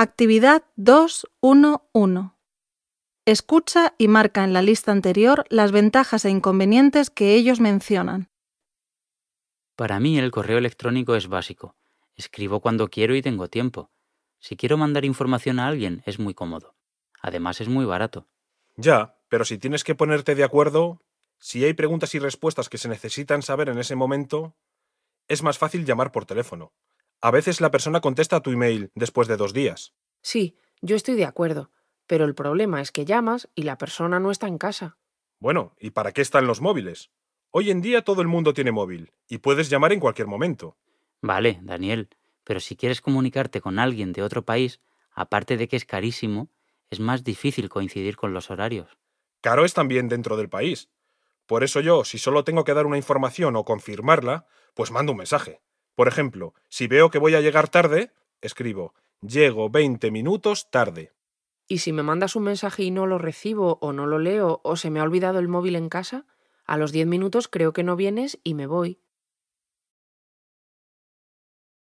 Actividad 2.1.1. Escucha y marca en la lista anterior las ventajas e inconvenientes que ellos mencionan. Para mí el correo electrónico es básico. Escribo cuando quiero y tengo tiempo. Si quiero mandar información a alguien es muy cómodo. Además es muy barato. Ya, pero si tienes que ponerte de acuerdo, si hay preguntas y respuestas que se necesitan saber en ese momento, es más fácil llamar por teléfono. A veces la persona contesta a tu email después de 2 días. Sí, yo estoy de acuerdo, pero el problema es que llamas y la persona no está en casa. Bueno, ¿y para qué están los móviles? Hoy en día todo el mundo tiene móvil y puedes llamar en cualquier momento. Vale, Daniel, pero si quieres comunicarte con alguien de otro país, aparte de que es carísimo, es más difícil coincidir con los horarios. Caro es también dentro del país. Por eso yo, si solo tengo que dar una información o confirmarla, pues mando un mensaje. Por ejemplo, si veo que voy a llegar tarde, escribo, llego 20 minutos tarde. Y si me mandas un mensaje y no lo recibo o no lo leo o se me ha olvidado el móvil en casa, a los 10 minutos creo que no vienes y me voy.